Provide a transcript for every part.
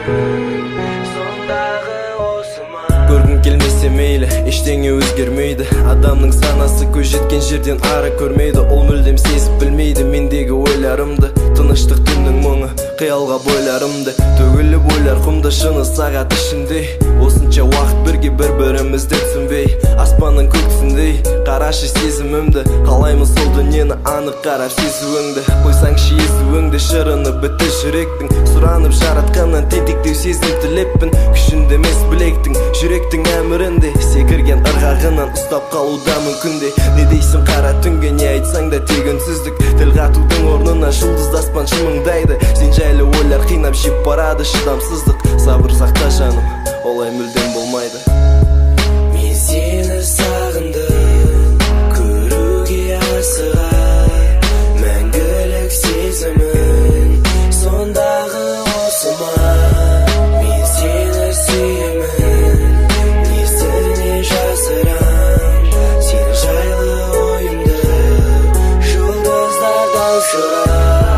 Көргің келмесе мейлі, ештеңе өзгермейді. Адамның санасы көз жеткен жерден ары көрмейді. Ол мүлдем сезіп білмейді мендегі ойларымды. Тыныштық түннің мұңы, қиялға бойларымды. Төгіліп ойлар құмды шыны сағат ішінде. Осынша уақыт бірге бір-бірімізді түсінбей, аспанның көксіндей қарашы сезімімді. Қалаймын сол дүниені анық қарап сезуіңді. Қойсаңшы езуіңді, шырыны бітті жүректің. Сұранып жаратқаннан тентектеу сезім тілеппін. Күшінде емес білектің, жүректің әмірінде. Секірген ырғағынан ұстап қалуда мүмкінде. Не дейсің қара түнге, не айтсаң да тек үнсіздік. Тіл қатудың орнына жұлдыз аспан шымыңдайды. Сен жайлы ойлар қинап жеп барады шыдамсыздық. Сабыр сақта жаным, олай мүлдем болмайды. Мен сені сағындым, көруге асыға, мәңгілік сезімін сондағы осы ма. Мен сені сүйемін, несіне жасырам, сен жайлы ойымды жұлдыздардан сұрап.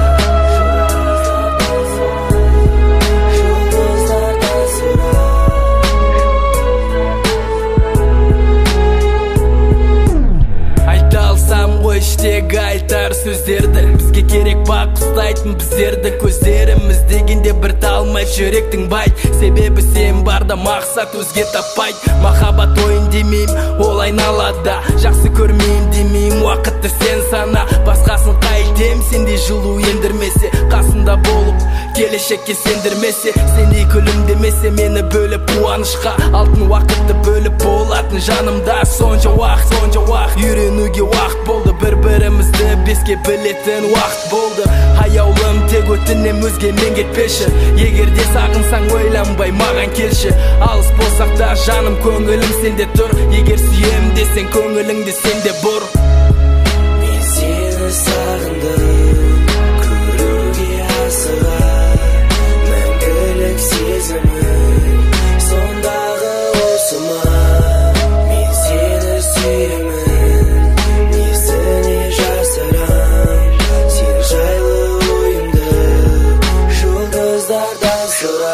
Іштегі айтар сөздерді, бізге керек бақ ұстайтын біздерді. Көздеріміз дегенде бір талмай жүректің байт. Себебі сен барда мақсат өзге таппайд. Махаббат ойын демейм, ол айналада. Жақсы көрмейм демейм, уақытты сен сана. Басқасын қайтем, сендей жылу ендірмесе. Қасында болып, келешекке сендірмесе. Сендей күлімдемесе, мені бөліп қуанышқа. Алтын уақытты бөліп болатын жанымда. Сонша уақыт, үйренуге уақыт болды. Бір-бірімізді беске білетін уақыт болды. Аяулым тек өтінем, өзге мен кетпеші. Егерде сағынсаң ойланбай маған келші. Алыс болсақ та жаным, көңілім сенде тұр. Егер сүйем десең, көңіліңді сенде бұр. Мен сені сағындым, көруге асыға, мәңгілік сезімін сондағы осы ма. Мен сені сүйемін, несіне жасырам, сен жайлы ойымды жұлдыздардан сұрап.